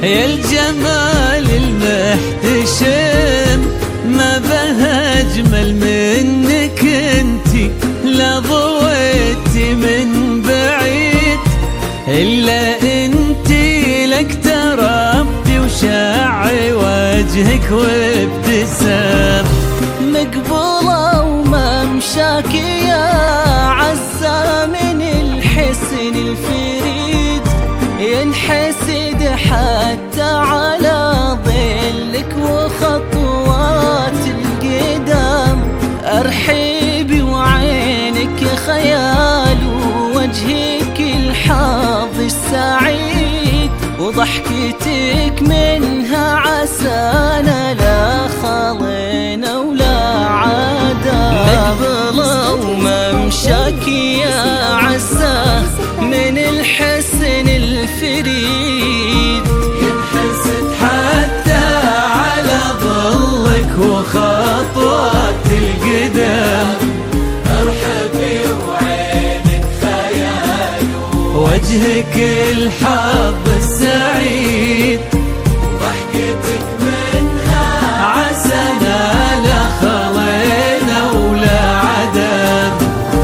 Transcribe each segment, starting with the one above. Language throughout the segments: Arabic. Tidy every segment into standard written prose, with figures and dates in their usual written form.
يا الجمال المحتشم ما به أجمل منك انتي، لا ضويتي من بعيد إلا انتي، لك تربي وشاعي وجهك وابتسام، مقبولة وممشاكي يا عزة من الحسن الفريد، ينحسد حتى على ظلك وخطوات القدام، أرحبي وعينك خيال ووجهك الحظ السعيد، وضحكتك منها عسانا لا خلينا ولا عدا، مقبلة وممشاكي يا عزة من الحسن الفريد، ينحسد حتى على ظلك وخطوات القدام، ارحبي وعينك خيال وجهك الحظ السعيد، ضحكتك منها عسانا لا خلينا ولا عدم.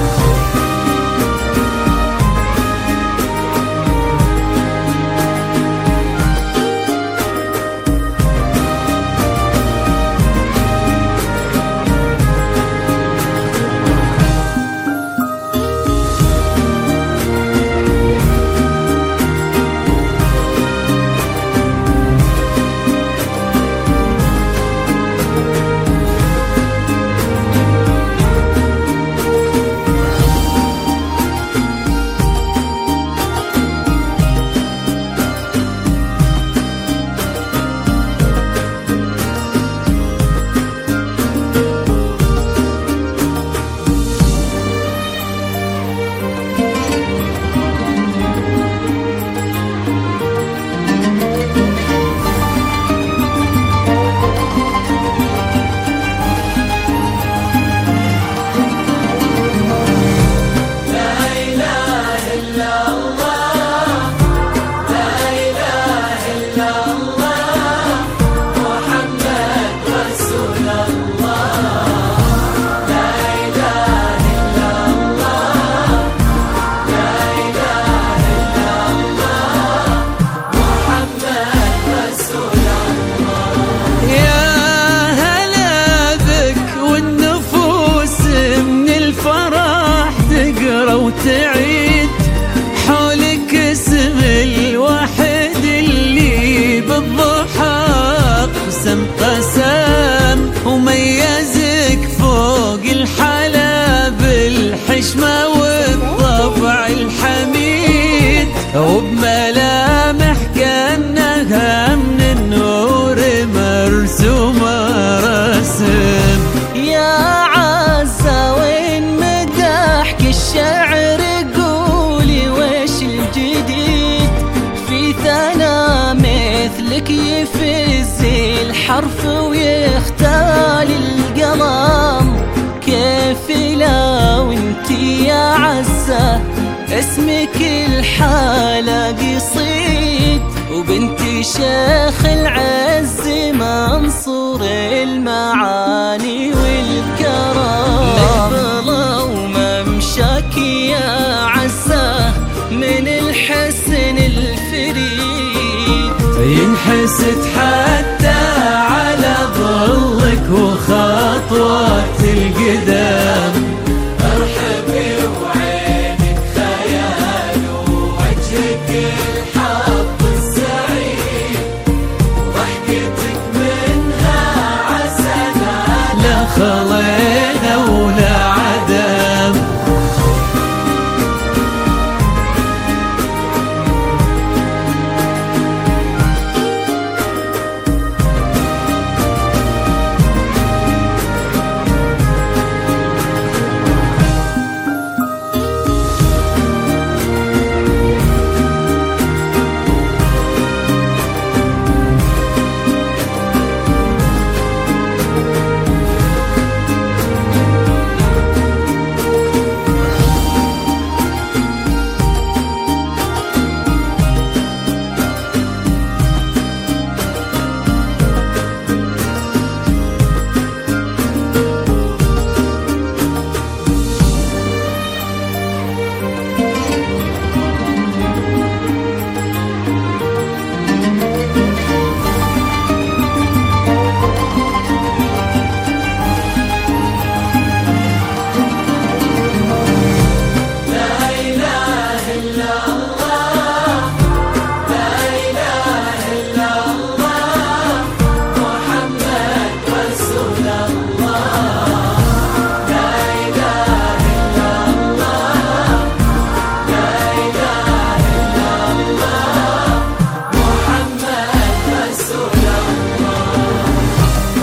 وتعيد حولك اسم الواحد اللي بالضحى قسم قسم، وميزك فوق الحلا بالحشمة والطبع الحميد، وبملامح كأنها من النور مرسومة رسم. يا عزة وين مدحك الشعر، قولي ويش الجديد في ثنا مثلك يفز الحرف ويختال القلم، كيف لو انتي يا عزة اسمك الحالة قصيد، وبنتي شيخ العز منصور المعاني والكرم، مقبلة وممشاكي يا عزة من الحسن الفريد، ينحسد حتى على ظلك وخطوات القدام، ارحبي وعينك خيال ووجهك الحظ السعيد، ضحكتك منها عسانا لا خلينا ولا عدم.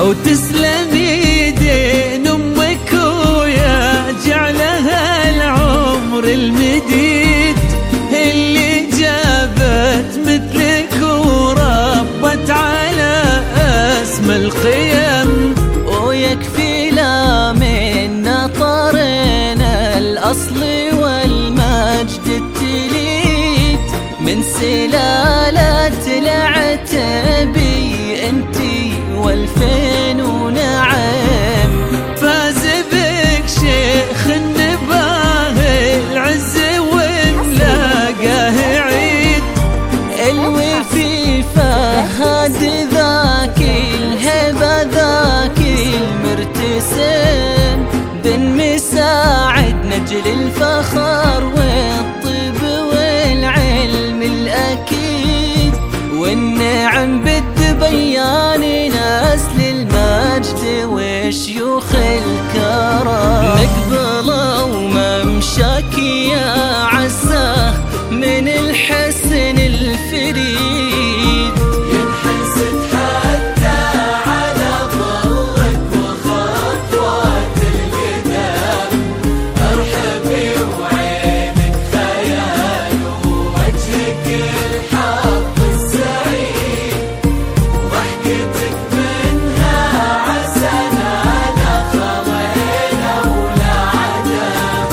وتسلم يدين أمك ويا جعلها العمر المديد اللي جابت مثلك وربت على أسمى القيم. ويكفي لا منا طرنا الأصل والمجد التليد من سلالة العتبي انتي والفين ونعم. فاز بك شيخ النباه العز وملاقاه عيد الوفي فهد ذاك الهبة ذاك المرتسم بن مساعد نجل الفخر والطب والعلم الأكيد والنعم بالدبيان نسل المجد وشيوخ الكرم. مقبله وممشاك يا عزاه من الحسن الفريد ينحسد حتى على ظلك وخطوات القدام. ارحبي وعينك خيال ووجهك الحظ السعيد وضحكتك منها عسنا لا خلينا ولا عدم.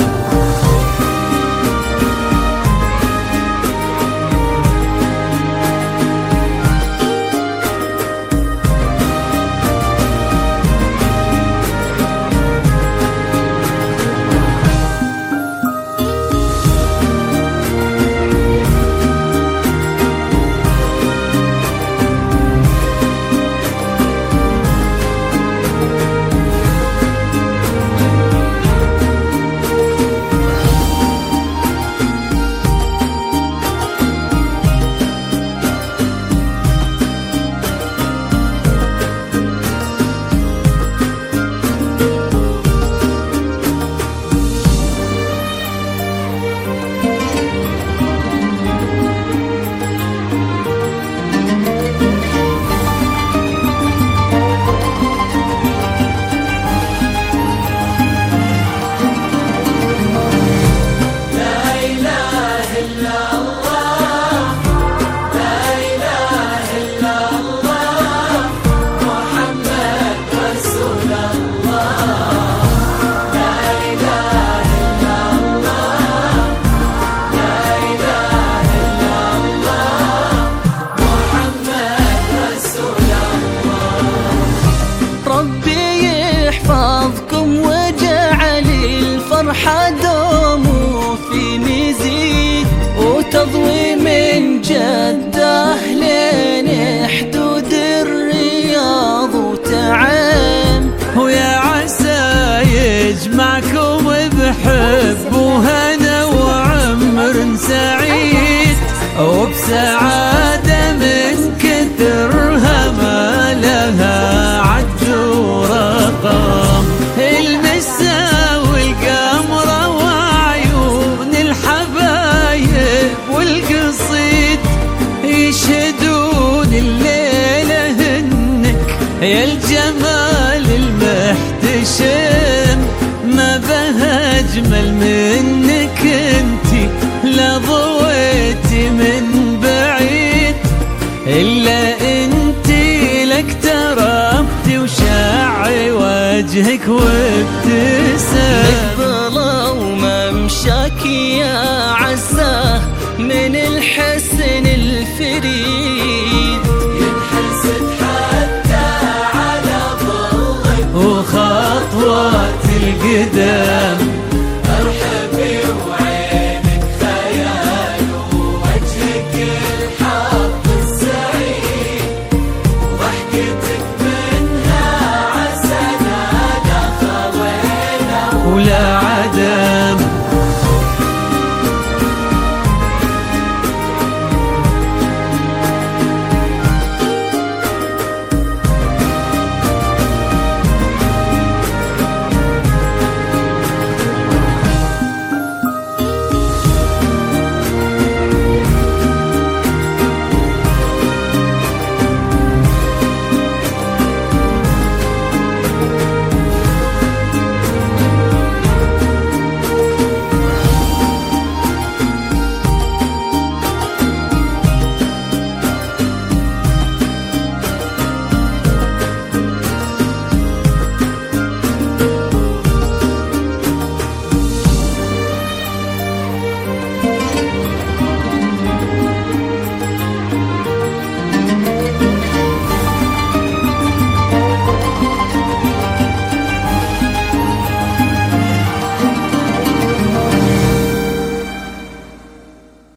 الفرحة دوم في مزيد وتضوي من جدة لين حدود الرياض وتعم. ويا عسى يجمعكم بحب وهنا وعمر سعيد وبسعادة من كثرها ما لها عد ورقم. المسا والقمرة وعيون الحبايب والقصيد يشهدون الليلة هنك يا الجمال المحتشم. ما بها أجمل منك انتي لا ضويتي من بعيد إلا انتي لك تربتي وشعي وجهك وابتسام. مقبله وممشاك يا عزاه من الحسن الفريد ينحسد حتى على ظلك وخطوات القدام.